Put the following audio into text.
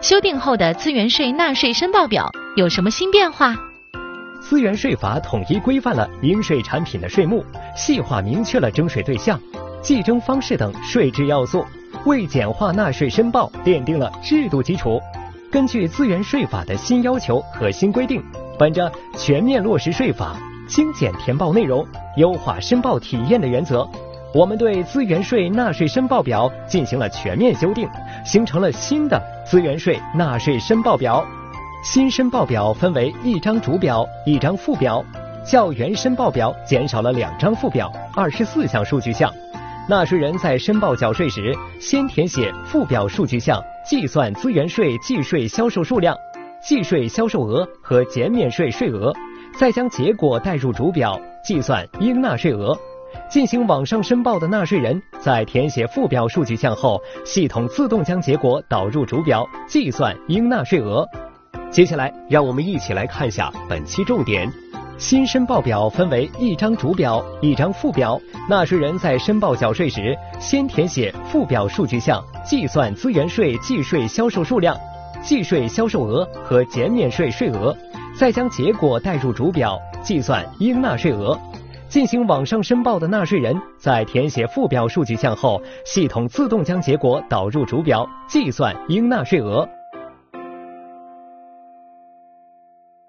修订后的资源税纳税申报表有什么新变化？ 资源税法统一规范了应税产品的税目，细化明确了征税对象、计征方式等税制要素，为简化纳税申报奠定了制度基础。根据资源税法的新要求和新规定，本着全面落实税法、精简填报内容、优化申报体验的原则，我们对资源税纳税申报表进行了全面修订，形成了新的资源税纳税申报表。新申报表分为1张主表、1张附表，较原申报表减少了2张附表、24项数据项。纳税人在申报缴税时，先填写附表数据项，计算资源税计税销售数量、计税销售额和减免税税额，再将结果带入主表，计算应纳税额。进行网上申报的纳税人在填写附表数据项后，系统自动将结果导入主表，计算应纳税额。接下来，让我们一起来看下本期重点。新申报表分为1张主表、1张附表，纳税人在申报缴税时，先填写附表数据项，计算资源税计税销售数量、计税销售额和减免税税额，再将结果带入主表，计算应纳税额。进行网上申报的纳税人在填写附表数据项后，系统自动将结果导入主表，计算应纳税额。